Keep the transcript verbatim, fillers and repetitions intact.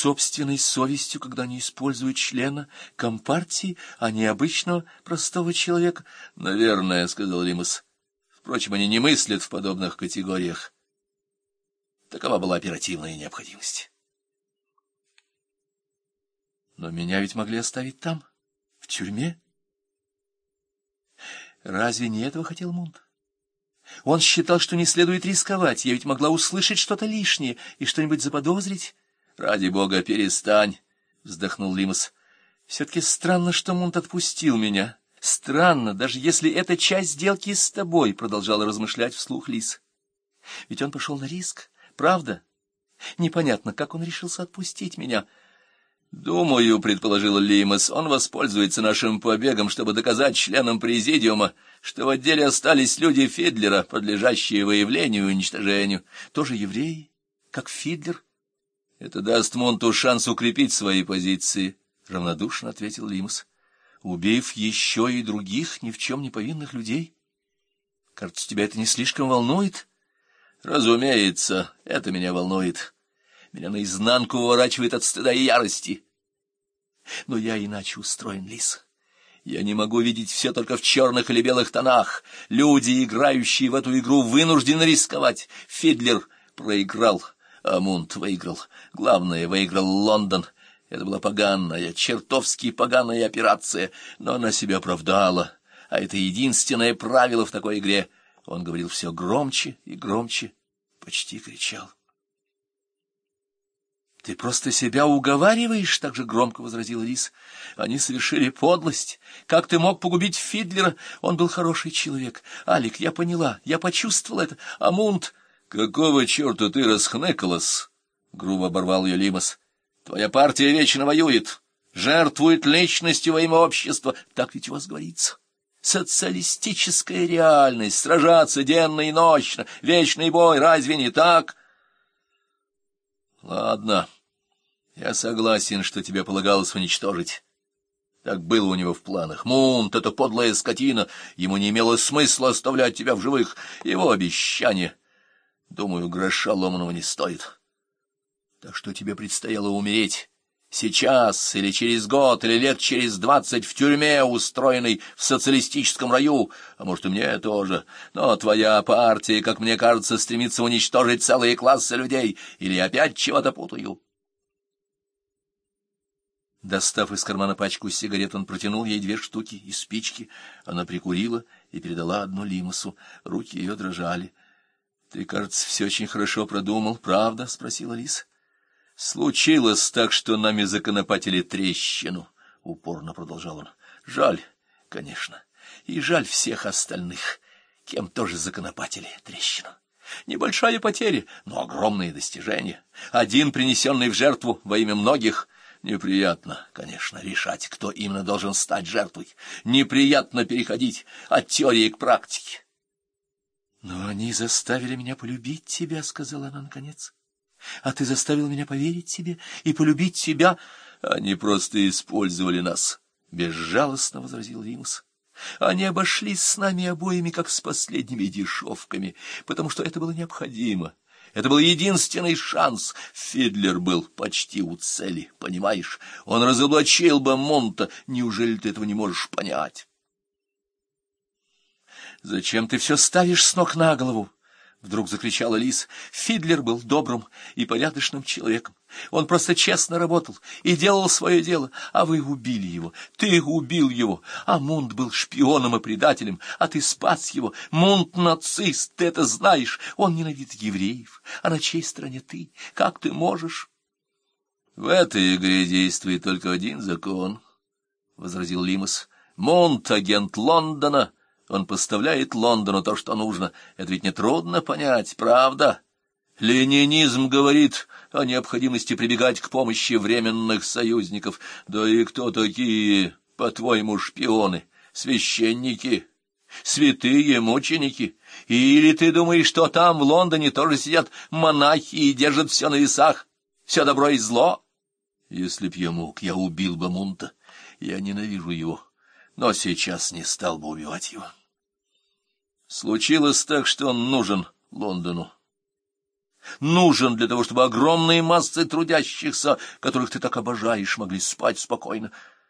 собственной совестью, когда они используют члена компартии, а не обычного простого человека? — Наверное, — сказал Лимус. — Впрочем, они не мыслят в подобных категориях. Такова была оперативная необходимость. Но меня ведь могли оставить там, в тюрьме. Разве не этого хотел Мунт? Он считал, что не следует рисковать. Я ведь могла услышать что-то лишнее и что-нибудь заподозрить. — Ради бога, перестань, — вздохнул Лимус. — Все-таки странно, что Мунт отпустил меня. Странно, даже если это часть сделки с тобой, — продолжала размышлять вслух Лис. Ведь он пошел на риск, правда? Непонятно, как он решился отпустить меня. — Думаю, — предположил Лимус, — он воспользуется нашим побегом, чтобы доказать членам президиума, что в отделе остались люди Фидлера, подлежащие выявлению и уничтожению. Тоже евреи, как Фидлер. — Это даст Мунту шанс укрепить свои позиции, — равнодушно ответил Лимус. — Убив еще и других ни в чем не повинных людей? Кажется, тебя это не слишком волнует? — Разумеется, это меня волнует. Меня наизнанку выворачивает от стыда и ярости. Но я иначе устроен, Лис. Я не могу видеть все только в черных или белых тонах. Люди, играющие в эту игру, вынуждены рисковать. Фидлер проиграл, а Мунт выиграл. Главное, выиграл Лондон. Это была поганая, чертовски поганая операция, но она себя оправдала. А это единственное правило в такой игре. Он говорил все громче и громче, почти кричал. — Ты просто себя уговариваешь, — так же громко возразил Лис. — Они совершили подлость. Как ты мог погубить Фидлера? Он был хороший человек. Алик, я поняла, я почувствовала это. А Мунт... — Какого черта ты расхныкалась? — грубо оборвал ее Лимус. — Твоя партия вечно воюет, жертвует личностью во имя общества. Так ведь у вас говорится. Социалистическая реальность, сражаться денно и ночно, вечный бой, разве не так? — Ладно, я согласен, что тебе полагалось уничтожить. Так было у него в планах. Мунт — это подлая скотина, ему не имело смысла оставлять тебя в живых. Его обещание, думаю, гроша ломаного не стоит. Так что тебе предстояло умереть сейчас, или через год, или лет через двадцать в тюрьме, устроенной в социалистическом раю, а может и мне тоже. Но твоя партия, как мне кажется, стремится уничтожить целые классы людей, или я опять чего-то путаю. Достав из кармана пачку сигарет, он протянул ей две штуки и спички. Она прикурила и передала одну Лимусу. Руки ее дрожали. — Ты, кажется, все очень хорошо продумал, правда? — спросила Лис. — Случилось так, что нами законопатили трещину, — упорно продолжал он. — Жаль, конечно, и жаль всех остальных, кем тоже законопатили трещину. Небольшая потеря, но огромные достижения. Один принесенный в жертву во имя многих. Неприятно, конечно, решать, кто именно должен стать жертвой. Неприятно переходить от теории к практике. — Но они заставили меня полюбить тебя, — сказала она наконец. — А ты заставил меня поверить тебе и полюбить тебя. — Они просто использовали нас, — безжалостно возразил Лимус. — Они обошлись с нами обоими, как с последними дешевками, потому что это было необходимо. Это был единственный шанс. Фидлер был почти у цели, понимаешь? Он разоблачил бы Мунта. Неужели ты этого не можешь понять? — Зачем ты все ставишь с ног на голову? — вдруг закричала Лис. — Фидлер был добрым и порядочным человеком. Он просто честно работал и делал свое дело, а вы убили его. Ты убил его, а Мунт был шпионом и предателем, а ты спас его. Мунт нацист, ты это знаешь. Он ненавидит евреев, а на чьей стороне ты? Как ты можешь? — В этой игре действует только один закон, — возразил Лимус. — Мунт — агент Лондона. Он поставляет Лондону то, что нужно. Это ведь нетрудно понять, правда? Ленинизм говорит о необходимости прибегать к помощи временных союзников. Да и кто такие, по-твоему, шпионы? Священники? Святые мученики? Или ты думаешь, что там, в Лондоне, тоже сидят монахи и держат все на весах? Все добро и зло? Если б я мог, я убил бы Мунта. Я ненавижу его, но сейчас не стал бы убивать его. Случилось так, что он нужен Лондону. Нужен для того, чтобы огромные массы трудящихся, которых ты так обожаешь, могли спать спокойно.